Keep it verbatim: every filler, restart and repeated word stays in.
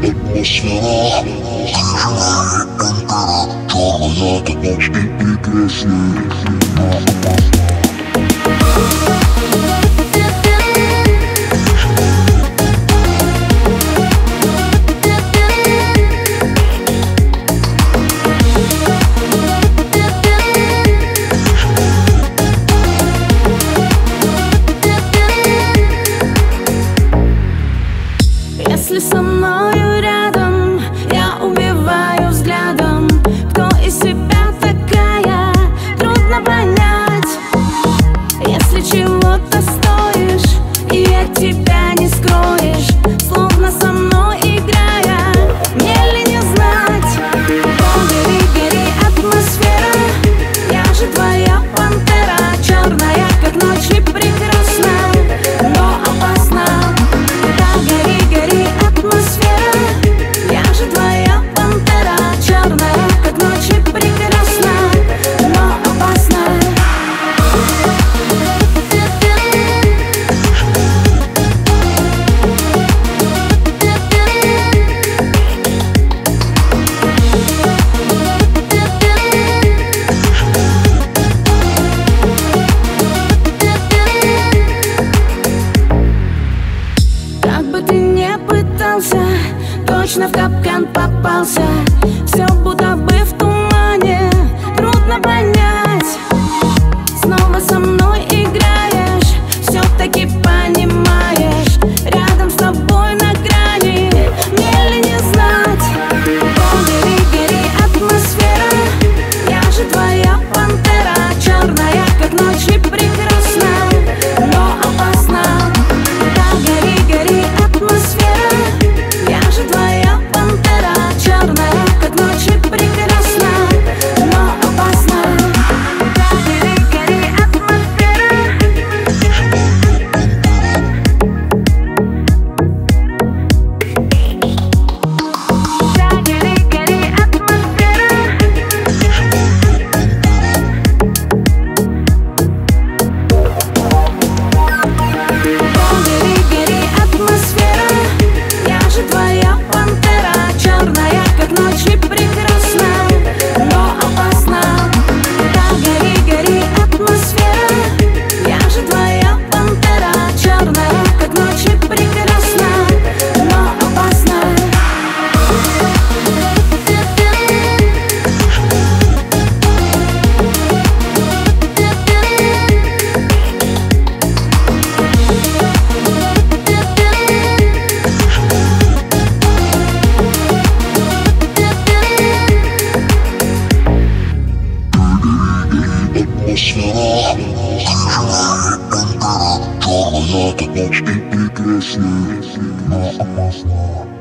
атмосфера, хижина и пантера, черная как ночь и прекрасная. Если со мною рядом, я убиваю взглядом. Кто из себя такая, трудно понять. Если чего-то стоишь, и от тебя не скроешь, словно со мной играя, мне ли не знать? О, гори, гори, атмосфера, я же твоя пантера, черная, как ночь и прекрасна, но опасна. Да, гори, гори, атмосфера, я же твоя пантера, черная, как ночь и прекрасна, но опасна. Как бы ты не пытался, точно в капкан попался. Все будто бы в тумане, трудно понять. Снова со мной играешь, все-таки понимаешь. Рядом с тобой на грани, мне ли не знать? О, гори, гори, атмосфера, я же твоя пантера, черная, как ночь и прекрасна, но опасна. Да, гори, гори, атмосфера, я же твоя пантера, черная, как ночь и прекрасна, но опасна. Да, гори, гори, атмосфера. Да, гори, гори, атмосфера. Гори, гори, атмосфера, я же твоя пантера, черная, как ночь и прекрасна, но опасна. Да, гори, гори, атмосфера, я же твоя пантера, черная, как ночь и прекрасна, но опасна. Атмосфера, хижина и пантера, черная как ночь и прекрасная, но опасна.